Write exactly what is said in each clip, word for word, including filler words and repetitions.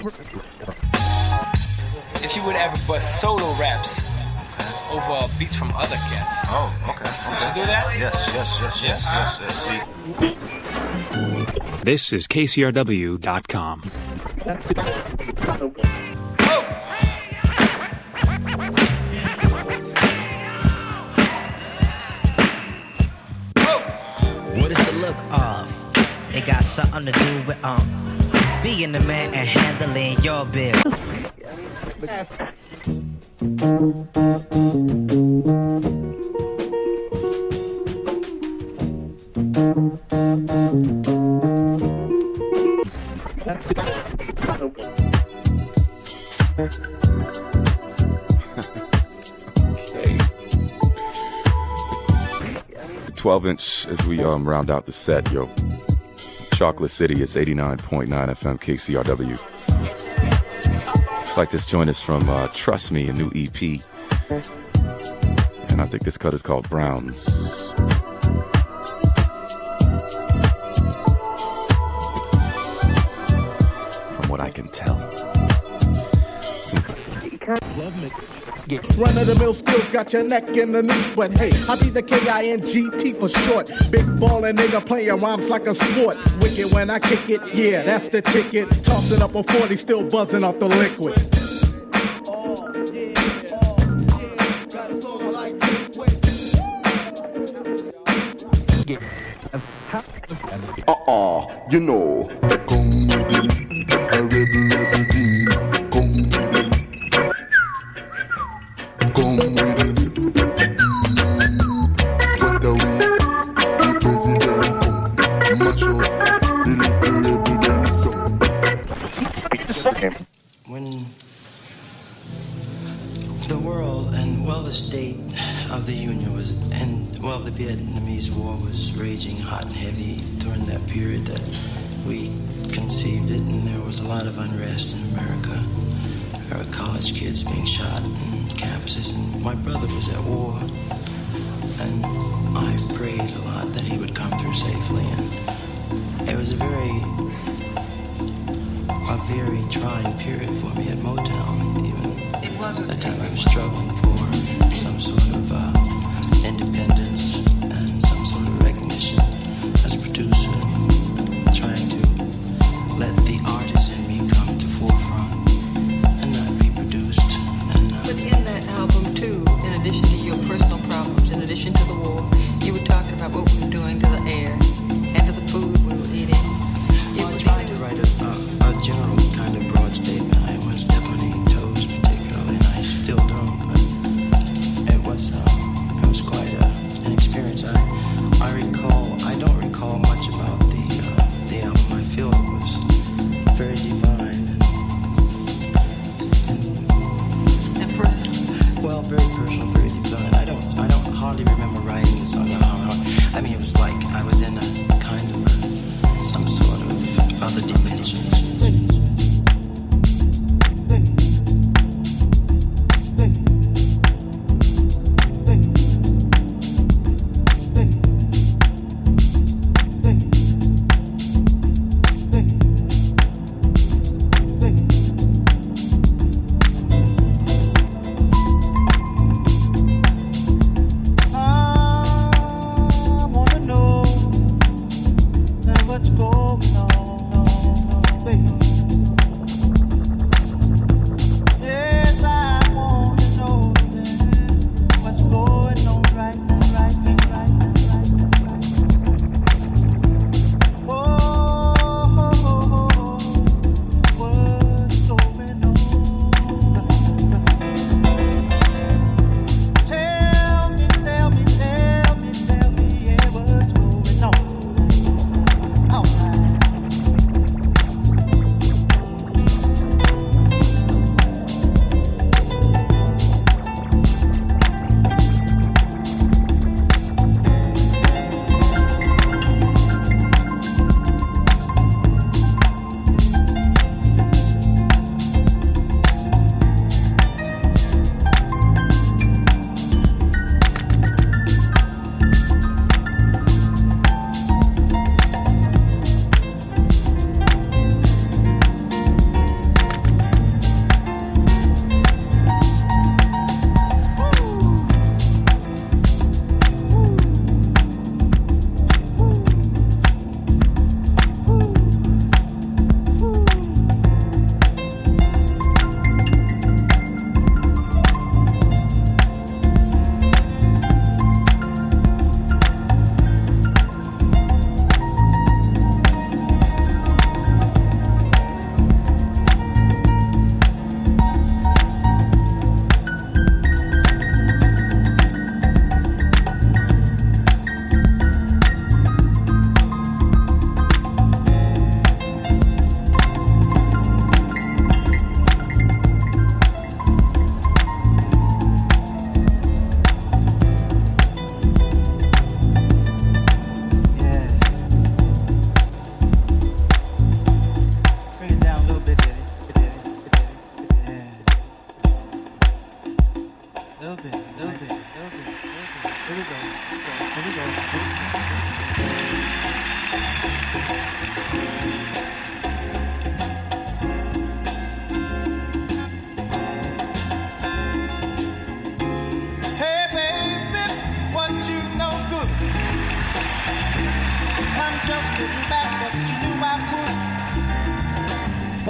If you would ever bust solo raps over beats from other cats. Oh, okay. okay. You do that? Yes, yes, yes, yes, yes, yes. yes. This is K C R W dot com. What is the look of? It got something to do with um being the man and handling your bill. Okay. twelve inch as we um round out the set, yo. Chocolate City, it's eighty-nine point nine F M K C R W. It's like this joint is from uh, Trust Me, a new E P. And I think this cut is called Browns. From what I can tell. Some... Run of the mill skills got your neck in the noose, but hey, I be the K I N G T for short. Big ballin' nigga playing rhymes like a sport. Wicked when I kick it, yeah, that's the ticket. Tossing up a forty, still buzzing off the liquid. Uh-uh, you know. Come with him, a rebel, rebel demon. Come with him. Come with him. But the way the president come, mash up the little rebel them song. When the world and, well, the state of the Union was, and, well, the Vietnamese War was raging hot and heavy during that period that we conceived it, and there was a lot of unrest in America. There were college kids being shot in campuses, and my brother was at war, and I prayed a lot that he would come through safely, and it was a very, a very trying period for me at Motown, even It was at the time I was struggling for some sort of uh, independence and some sort of recognition as a producer, and trying to let the artist in me come to forefront and not be produced. And, uh, But in that album too, in addition to your personal problems, in addition to the war, you were talking about what we were doing to the air and to the food we were eating. well, I tried to write a, a, a general kind of broad statement. I didn't want to step on any toes particularly, and I still don't, but it was, um, it was quite a, an experience. I, I recall, I don't recall much about the, uh, the album. I feel it was very divine and, and And personal. well, very personal, very divine. I don't, I don't hardly remember writing the song. I mean, it was like I was in a kind of a, some sort of other dimension.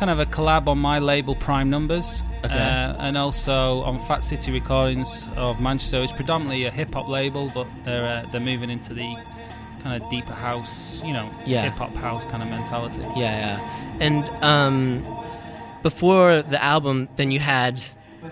kind of a collab on my label Prime Numbers, Okay. uh, and also on Fat City Recordings of Manchester. It's predominantly a hip hop label, but they're uh, they're moving into the kind of deeper house, you know, Yeah. hip hop house kind of mentality. Yeah, yeah. And um, before the album, then you had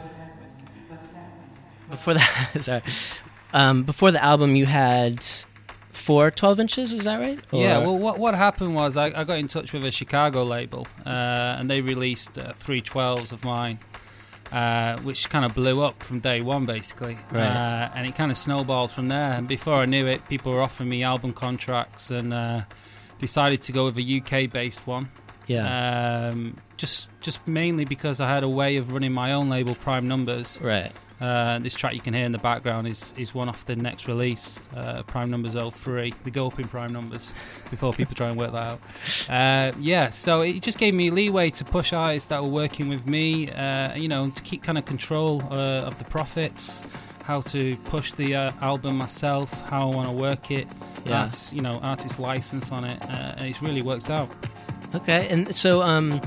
before the sorry, um, before the album, you had four twelve inches. Is that right? Yeah. Or- Well, what what happened was I, I got in touch with a Chicago label, uh, and they released uh, three twelves of mine, uh, which kind of blew up from day one, basically. Right. Uh, and it kind of snowballed from there. And before I knew it, people were offering me album contracts, and uh, decided to go with a U K-based one. Yeah. Um, just just mainly because I had a way of running my own label, Prime Numbers. Right. Uh, this track you can hear in the background is, is one off the next release, uh, Prime Numbers oh three. They go up in Prime Numbers before people try and work that out. Uh, yeah, so it just gave me leeway to push artists that were working with me, uh, you know, to keep kind of control uh, of the profits, how to push the uh, album myself, how I want to work it, Yeah. artist, you know, artist license on it, uh, and it's really worked out. Okay. And so, um,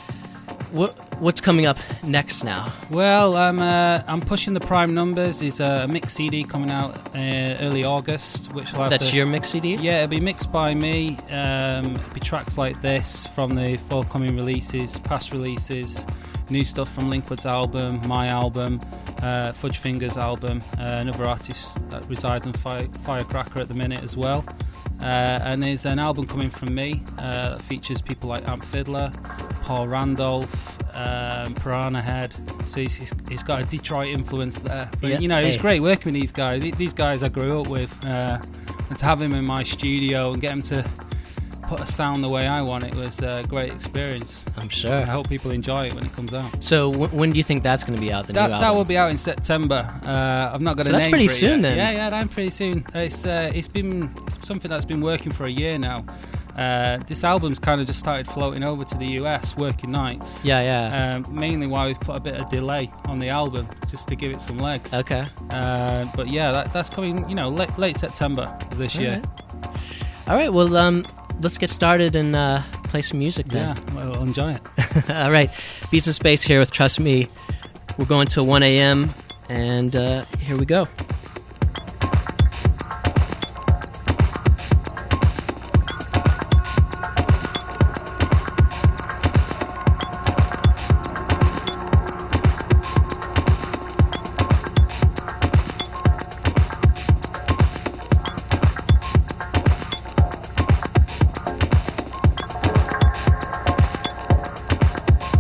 what what's coming up next now? Well, I'm uh, I'm pushing the Prime Numbers. Is a mix C D coming out uh, early August, which will have That's to- your mix C D? Yeah, it'll be mixed by me. Um, it'll be tracks like this from the forthcoming releases, past releases, new stuff from Linkwood's album, my album, uh, Fudge Fingers album, uh, another artist that resides on Fire, Firecracker at the minute as well. Uh, and there's an album coming from me uh, that features people like Amp Fiddler, Paul Randolph, um, Piranha Head. So he's, he's, he's got a Detroit influence there. But, Yeah, you know, it's hey. great working with these guys. Th- These guys I grew up with. Uh, and to have him in my studio and get him to put a sound the way I want it was a great experience. I'm sure. I hope people enjoy it when it comes out. So w- when do you think that's going to be out? The That, new album. that will be out in September. Uh, I've not got So a that's name pretty for it soon yet. then. Yeah, yeah, that's pretty soon. It's uh, it's been it's something that's been working for a year now. Uh, this album's kind of just started floating over to the U S, working nights. Yeah, yeah. Um, mainly why we've put a bit of delay on the album, just to give it some legs. Okay. Uh, but yeah, that, that's coming, you know, late, late September of this All year. right. All right. Well, um, let's get started and uh, play some music then. Yeah, well, enjoy it. All right. Beats in Space here with Trust Me. We're going till one a.m. and uh, here we go.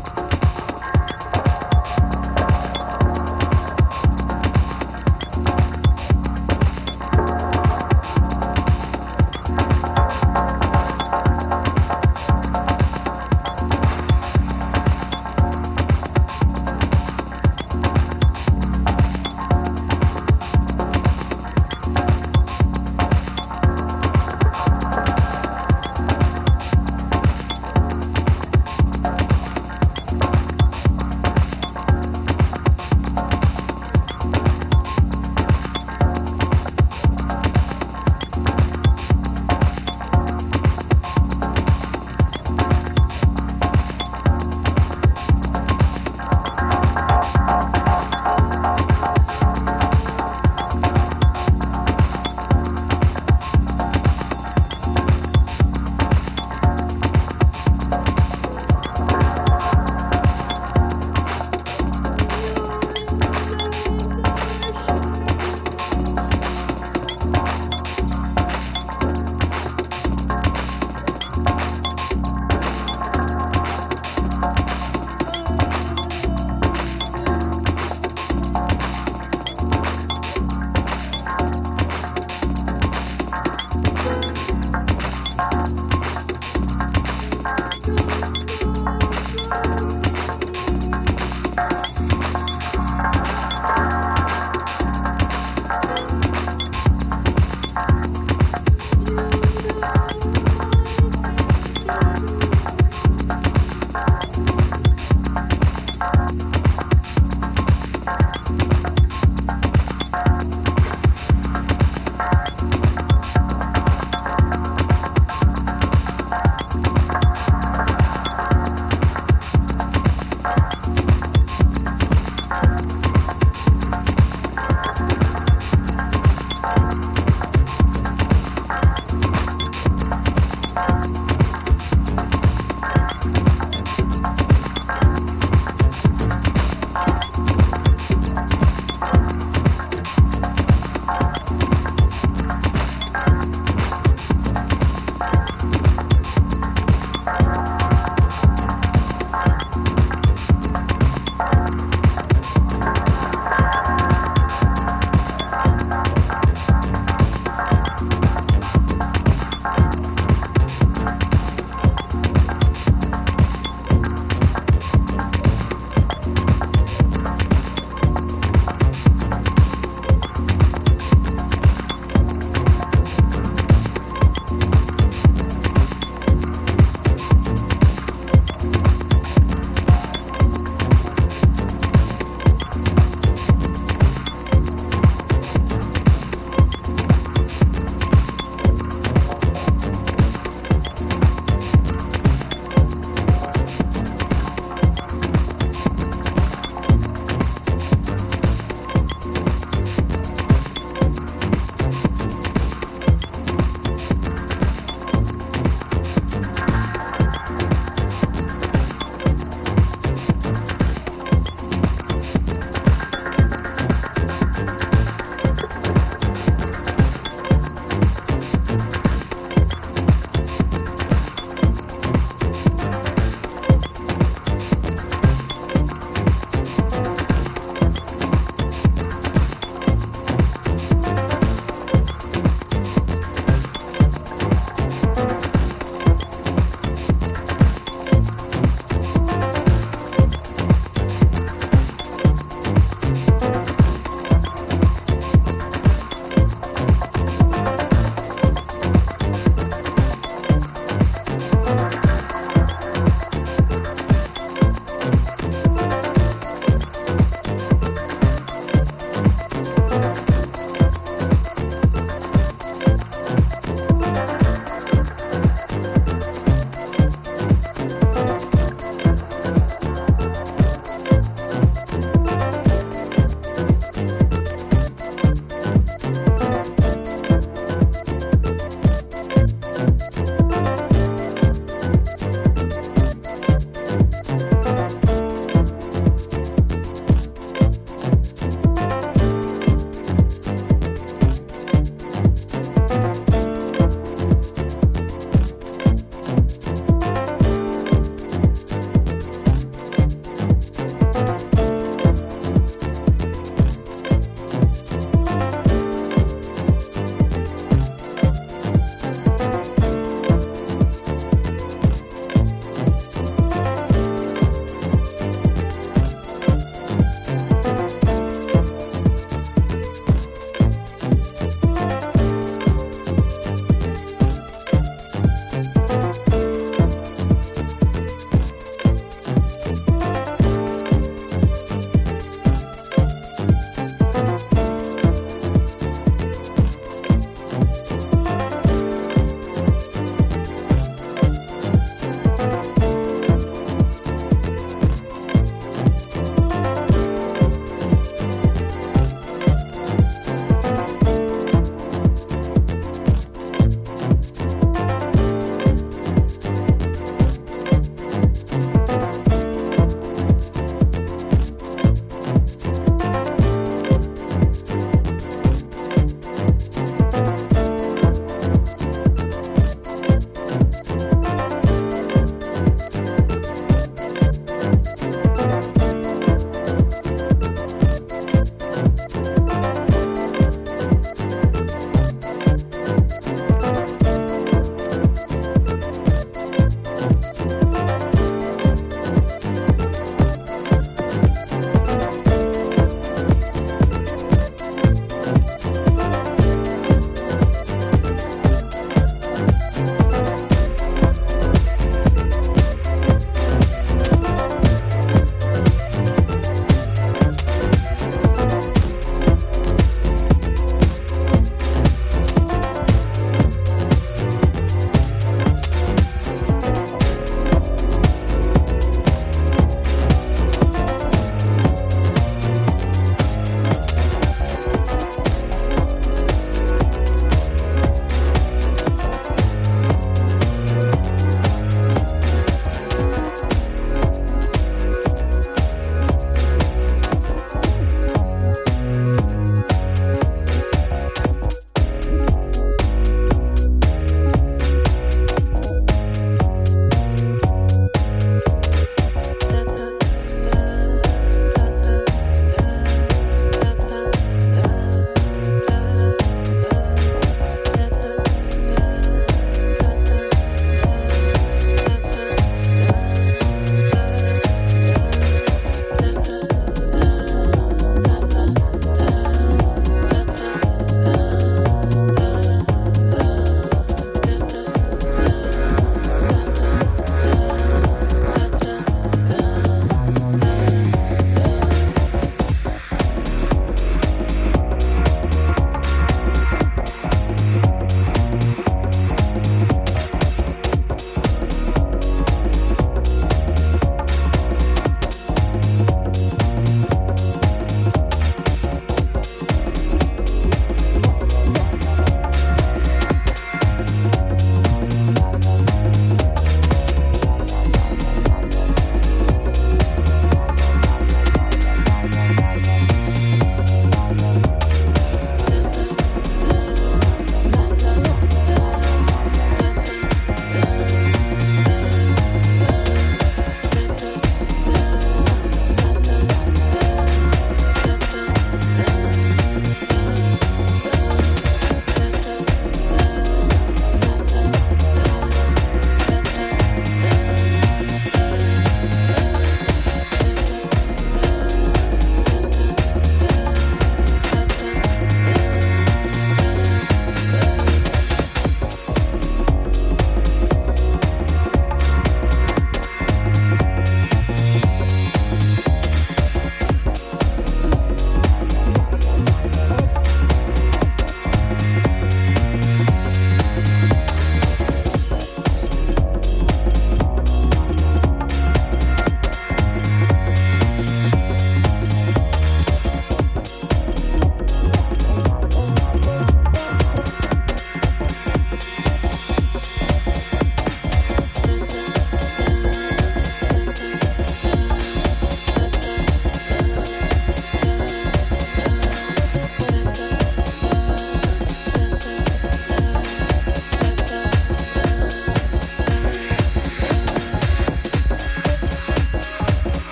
Thank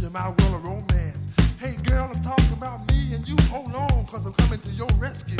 in my world of romance. Hey girl, I'm talking about me and you. Hold on, cause I'm coming to your rescue.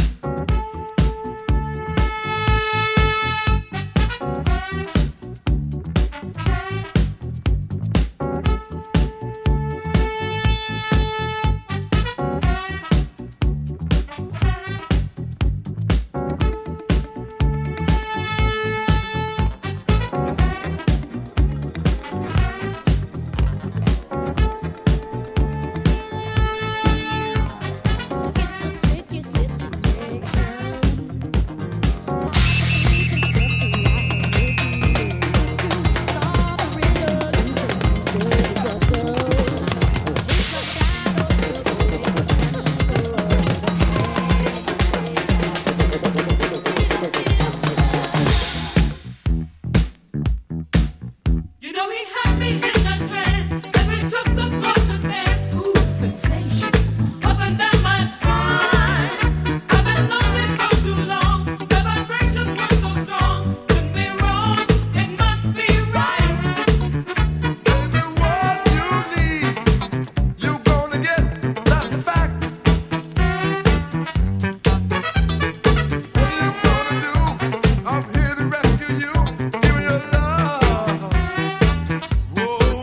Whoa.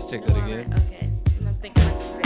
check it again. Okay. I'm gonna think about this.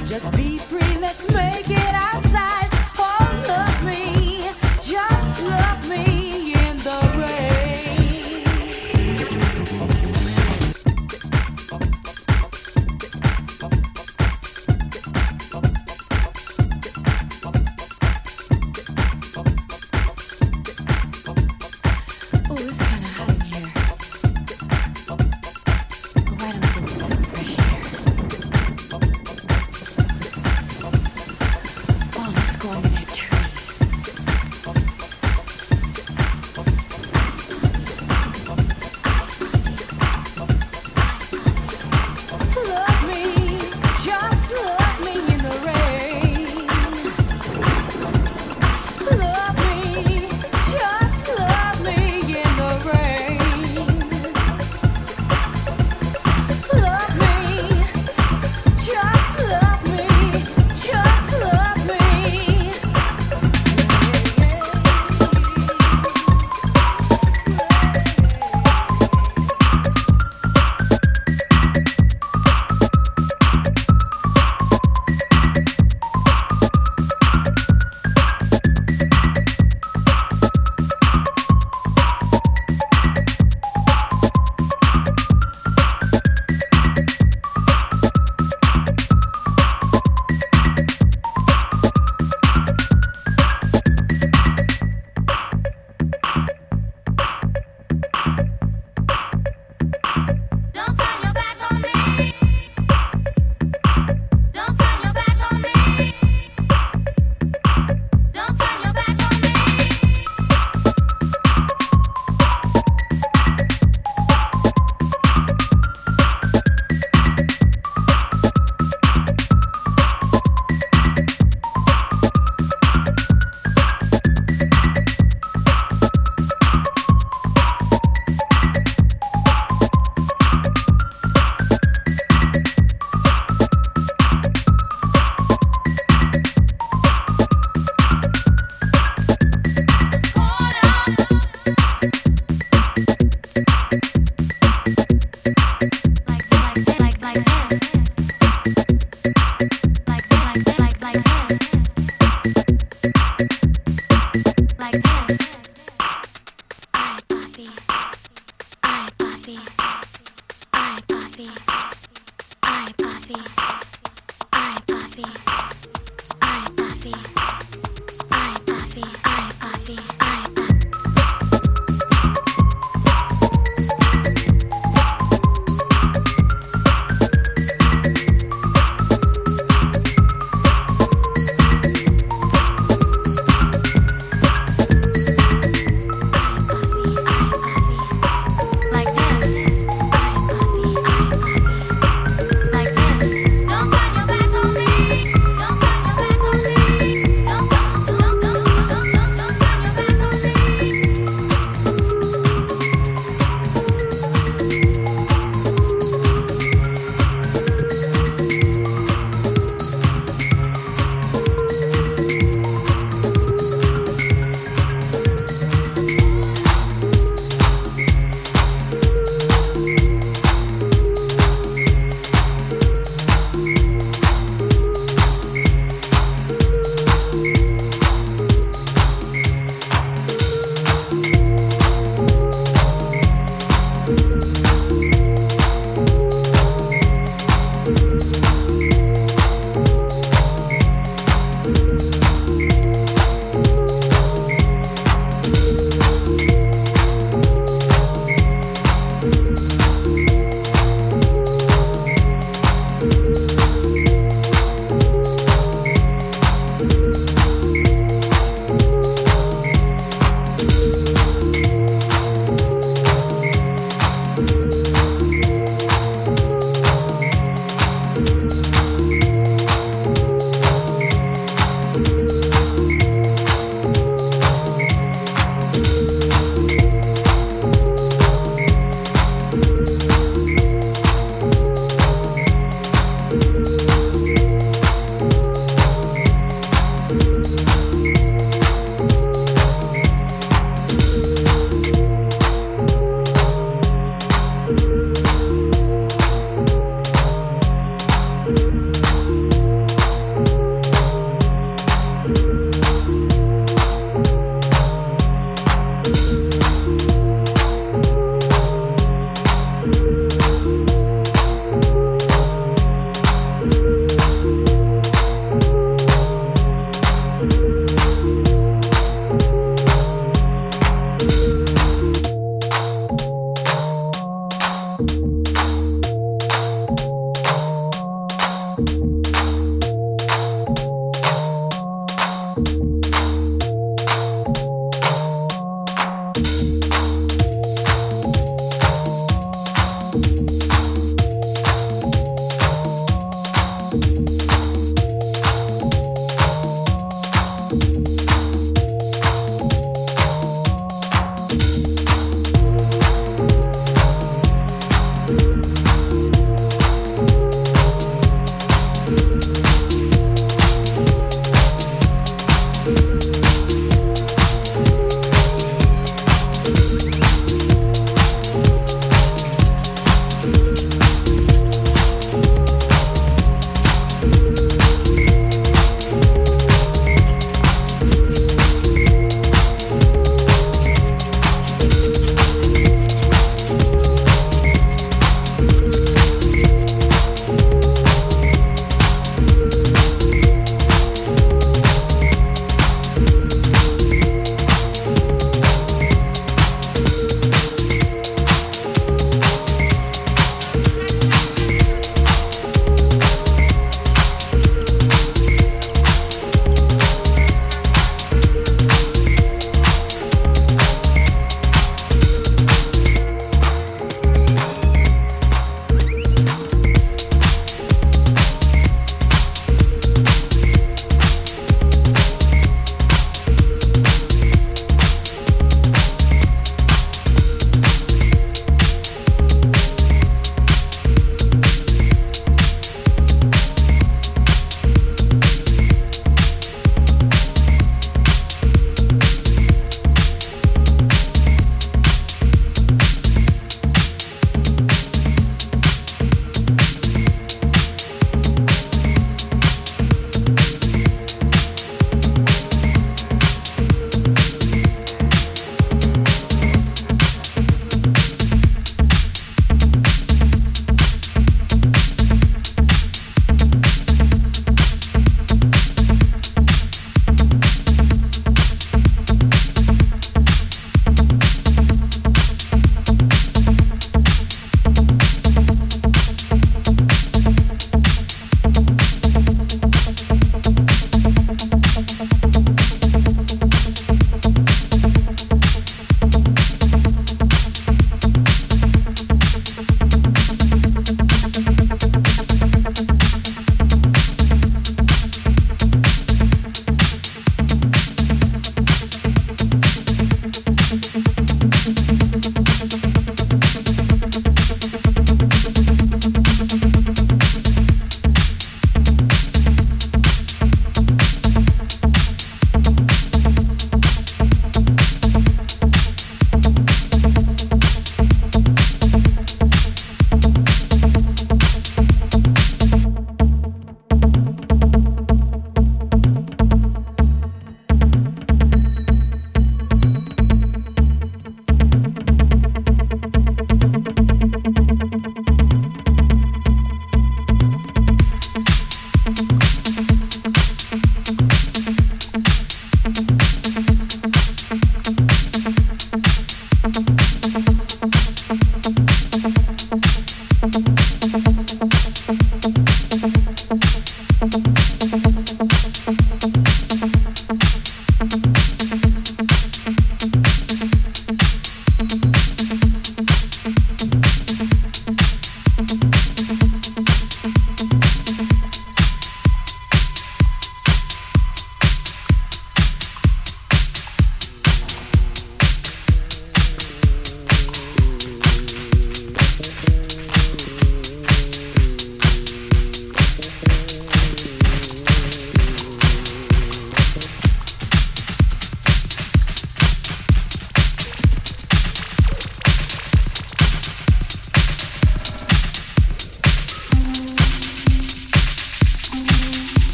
Let's make it outside. Oh, love me, just love me.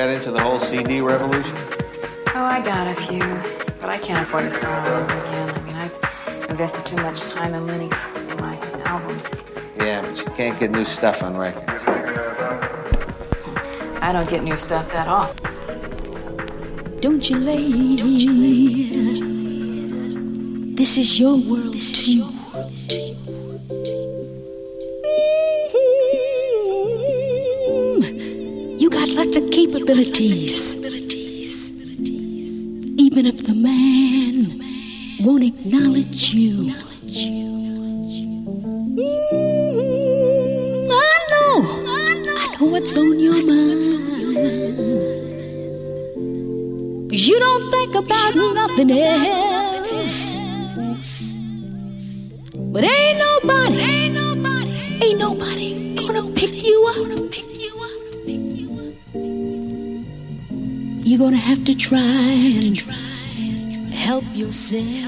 got into the whole C D revolution? Oh, I got a few, but I can't afford to start all over again. I mean, I've invested too much time and money in my albums. Yeah, but you can't get new stuff on records. I don't get new stuff at all. Don't you, lady? This is your world too. Mm-hmm. You got lots of capabilities. Even if the man won't acknowledge you. Mm, I know. I know what's on your mind. 'Cause you don't think about nothing else. But ain't nobody, ain't nobody, ain't nobody gonna pick you up. You're gonna have to try and help yourself.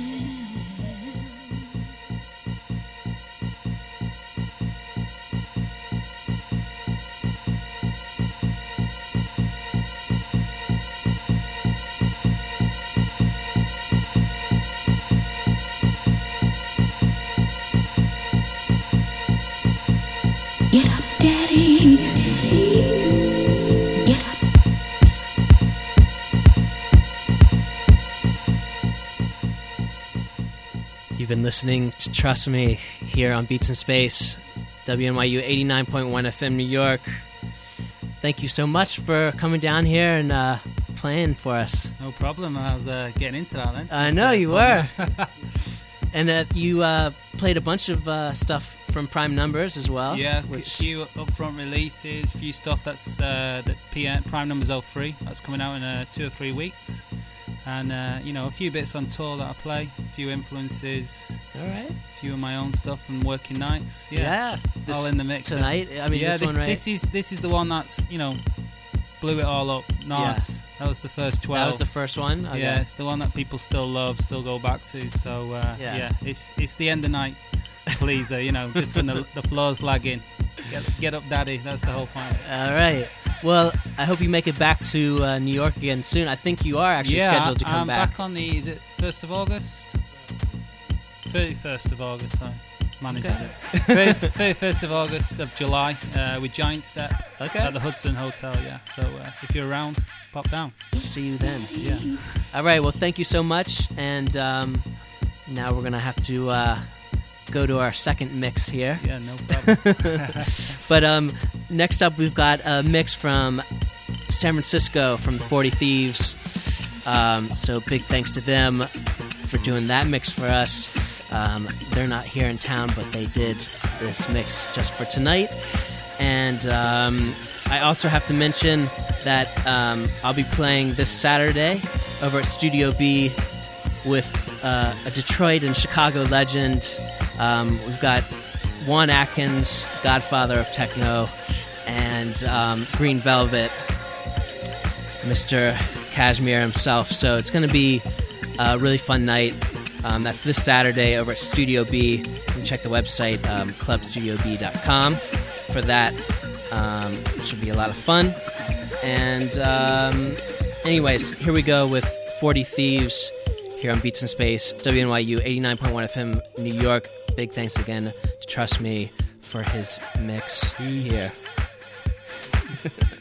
Get up, Daddy. Get up. You've been listening to Trust Me here on Beats in Space, W N Y U eighty-nine point one F M New York. Thank you so much for coming down here and uh, playing for us. No problem. I was uh, getting into that then. I know you were. And uh, you uh, played a bunch of uh, stuff from Prime Numbers as well. Yeah, which... a few upfront releases, a few stuff that's uh, that P M, Prime Numbers oh three, that's coming out in uh, two or three weeks. And, uh, you know, a few bits on tour that I play, a few influences. All right. A few of my own stuff and working nights. Yeah. Yeah. This, all in the mix. Tonight? I mean, yeah, this, this one, right? This is, this is the one that's, you know, blew it all up. Nards. Yeah. That was the first twelve. That was the first one? Okay. Yeah, it's the one that people still love, still go back to. So, uh, yeah. yeah, it's it's the end of night pleaser, you know, just when the, the floor's lagging. Get, get up, Daddy. That's the whole point. All right. Well, I hope you make it back to uh, New York again soon. I think you are actually yeah, scheduled to come I'm back. back on the, is it first of August? thirty-first of August, sorry. Manages Okay. it. thirty-first of August of July uh, with Giant Step okay. at the Hudson Hotel, yeah. So uh, if you're around, pop down. See you then. Yeah. All right. Well, thank you so much. And um, now we're going to have to uh, go to our second mix here. Yeah, no problem. But um, next up, we've got a mix from San Francisco from the forty Thieves. Um, so big thanks to them for doing that mix for us. Um, they're not here in town, but they did this mix just for tonight. And um, I also have to mention that um, I'll be playing this Saturday over at Studio B with uh, a Detroit and Chicago legend. Um, we've got Juan Atkins, godfather of techno, and um, Green Velvet, Mister Kashmir himself. So it's going to be a really fun night. Um, that's this Saturday over at Studio B. You can check the website, um, club studio b dot com, for that. Um, it should be a lot of fun. And um, anyways, here we go with forty Thieves here on Beats in Space, W N Y U eighty-nine point one F M New York. Big thanks again to Trust Me for his mix here.